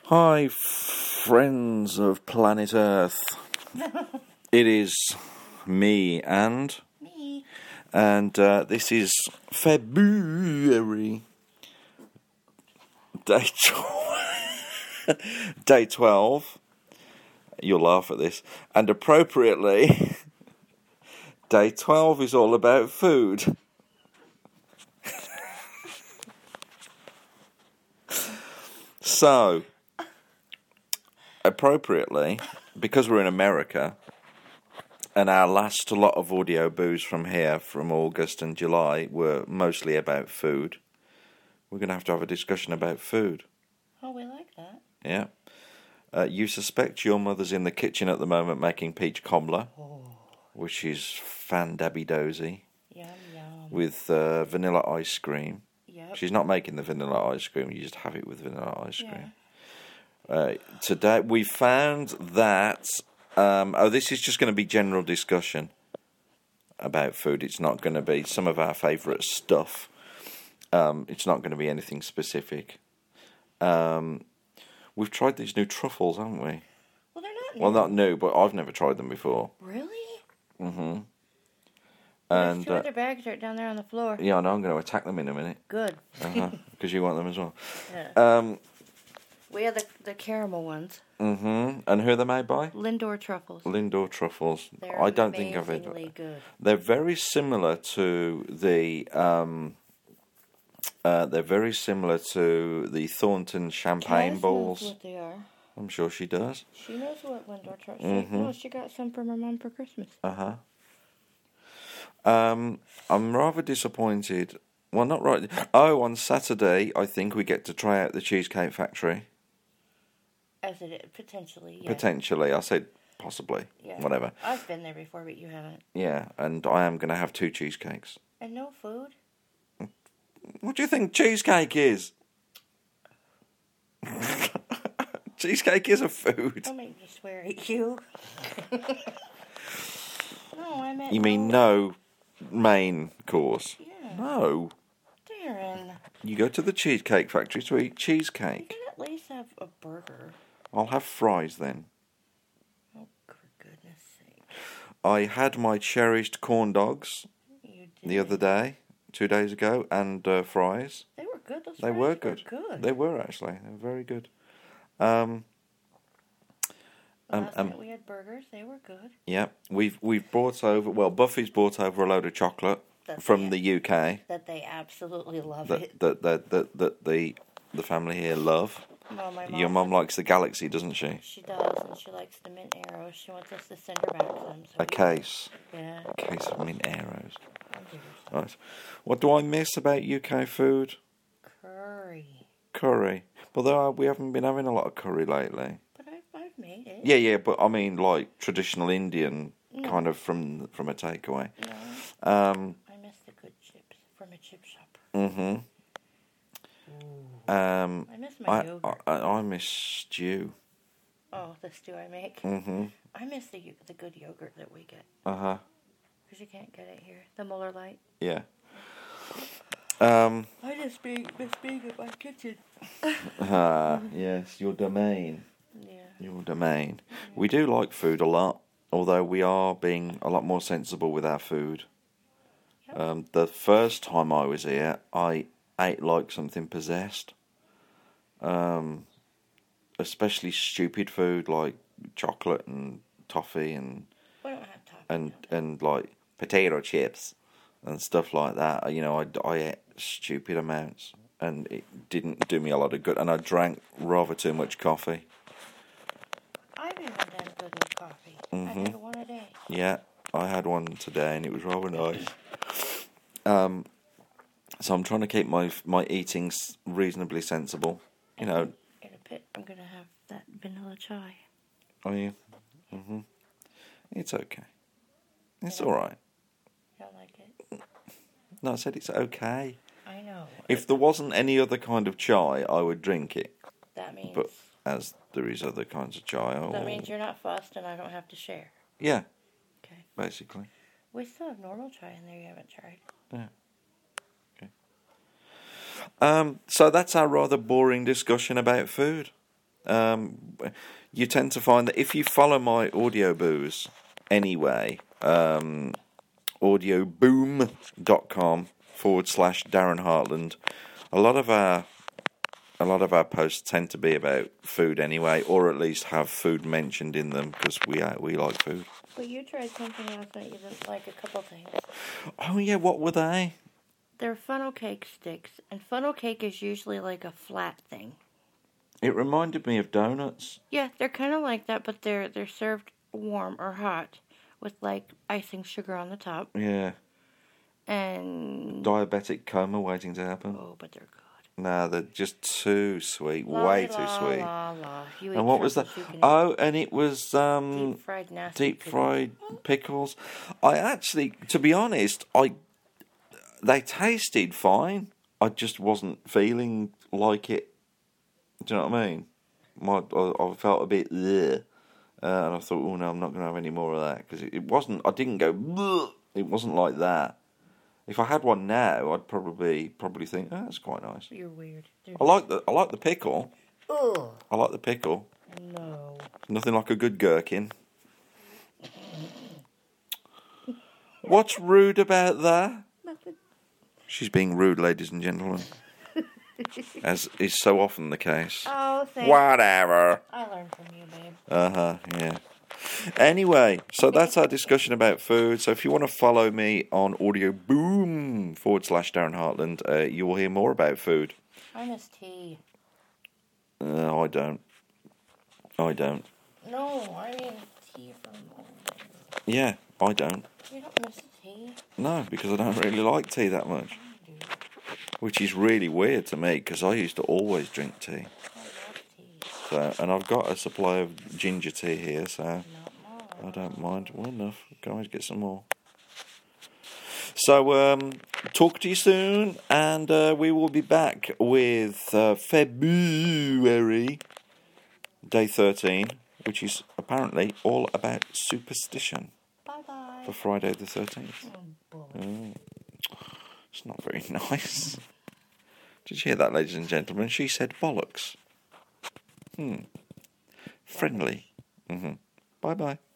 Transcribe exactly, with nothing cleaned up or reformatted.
Hi, friends of planet Earth. It is me and Me. and uh, this is February day twelve. day twelve. You'll laugh at this, and appropriately, day twelve is all about food. So, appropriately, because we're in America, and our last lot of audio boos from here, from August and July, were mostly about food, we're going to have to have a discussion about food. Oh, we like that. Yeah. Uh, you suspect your mother's in the kitchen at the moment making peach cobbler, Oh. which is fan-dabby-dozy, Yum, yum. with uh, vanilla ice cream. Yep. She's not making the vanilla ice cream, you just have it with vanilla ice cream. Yeah. Uh, today we found that, um, oh, this is just going to be general discussion about food. It's not going to be some of our favourite stuff. Um, it's not going to be anything specific. Um, we've tried these new truffles, haven't we? Well, they're not new. Well, not new, but I've never tried them before. Really? Mm-hmm. There's And two uh, other bags right down there on the floor. yeah, I know, I'm going to attack them in a minute. Good. Uh-huh, because you want them as well. Yeah. Um, We have the, the caramel ones. mm-hmm. And who are they made by? Lindor truffles. Lindor truffles. They're I don't think I've amazingly good. They're very similar to the. Um, uh, they're very similar to the Thornton champagne Kaz balls. knows what they are. I'm sure she does. She knows what Lindor truffles. Mhm. No, she got some from her mom for Christmas. Uh huh. Um, I'm rather disappointed. Well, not right. Oh, on Saturday, I think we get to try out the Cheesecake Factory. As it is, potentially, yeah. Potentially, I said possibly. Yeah. Whatever. I've been there before, but you haven't. Yeah, and I am going to have two cheesecakes. And no food? What do you think cheesecake is? Cheesecake is a food. Don't make me swear at you. No, I meant You mean no. no main course? Yeah. No. Darren. You go to the Cheesecake Factory to eat You cheesecake. can at least have a burger. I'll have fries then. Oh, for goodness sake. I had my cherished corn dogs You did. the other day, two days ago, and uh, fries. They were good. Those They fries were good. good. They were actually. They were very good. Um, um, Last um, night we had burgers. They were good. yeah, we've we've brought over. Well, Buffy's brought over a load of chocolate That's from it. the U K. That they absolutely love That it. that that that that the the family here love. No, my mom. Your mum likes the Galaxy, doesn't she? She does, and she likes the mint arrows. She wants us to send her back some. So A case, Yeah. a case of mint arrows. I'll give her some. Right. What do I miss about U K food? Curry. Curry. But there are, we haven't been having a lot of curry lately. But I've, I've made it. Yeah, yeah, but I mean like traditional Indian No. kind of from from a takeaway. No, Um. I miss the good chips from a chip shop. Mhm. Um. I miss my I, yogurt. I I miss stew. Oh, the stew I make. Mhm. I miss the yo- the good yogurt that we get. Uh huh. Because you can't get it here. The Muller Light. Yeah. Um. I just being, miss being in my kitchen. Ah, yes, your domain. Yeah. Your domain. We do like food a lot, although we are being a lot more sensible with our food. Yep. Um, the first time I was here, I ate like something possessed. Um, especially stupid food like chocolate and toffee and We don't have toffee. and don't we? and like potato chips and stuff like that. You know, I, I ate stupid amounts, and it didn't do me a lot of good. And I drank rather too much coffee. I've even done good with coffee. I Mhm. had one a day. Yeah, I had one today, and it was rather nice. Um, so I'm trying to keep my my eating s- reasonably sensible. You know, In a bit, I'm going to have that vanilla chai. are you? Mhm. It's okay. It's Yeah. all right. You don't like it? No, I said it's okay. I know. If there wasn't any other kind of chai, I would drink it. That means But as there is other kinds of chai, that oh, means you're not fussed and I don't have to share. yeah, Okay. basically. We still have normal chai in there you haven't tried. Yeah. Okay. Um. So that's our rather boring discussion about food. um, you tend to find that if you follow my audio booze anyway, um, audioboom.com forward slash Darren Hartland, a lot of our a lot of our posts tend to be about food anyway, or at least have food mentioned in them because we uh, we like food. But you tried something else that you didn't like, a couple things. Oh yeah, what were they? They're funnel cake sticks, and funnel cake is usually like a flat thing. It reminded me of donuts. Yeah, they're kind of like that, but they're they're served warm or hot with like icing sugar on the top. Yeah. And Diabetic coma waiting to happen. oh, but they're good. Nah, they're just too sweet, La, way la, too sweet. La, la. You And what was that? Oh, and it was um, deep fried nasty deep fried pickles. I actually, to be honest, I they tasted fine. I just wasn't feeling like it. Do you know what I mean? My, I, I felt a bit ugh. Uh, and I thought, oh no, I'm not going to have any more of that because it, it wasn't. I didn't go. Bleh. It wasn't like that. If I had one now, I'd probably probably think, oh, that's quite nice. You're weird. They're I like the I like the pickle. Ugh. I like the pickle. No. Nothing like a good gherkin. What's rude about that? Nothing. She's being rude, ladies and gentlemen, as is so often the case. Oh, thanks. Whatever. I learned from you, babe. Uh huh. Yeah. Anyway, so that's our discussion about food. So if you want to follow me on Audio Boom forward slash Darren Hartland, uh, you will hear more about food. I miss tea. No, I don't. I don't. No, I mean tea from home. Yeah, I don't. You don't miss tea? No, because I don't really like tea that much. Which is really weird to me, because I used to always drink tea. I love tea. So, and I've got a supply of ginger tea here, so Not more. I don't mind. Well enough. Can always get some more. So, um, talk to you soon, and uh, we will be back with uh, February, day thirteen, which is apparently all about superstition Bye-bye. for Friday the thirteenth. Oh, Mm. It's not very nice. Did you hear that, ladies and gentlemen? She said bollocks. Hmm. Friendly. Mm-hmm. Bye-bye.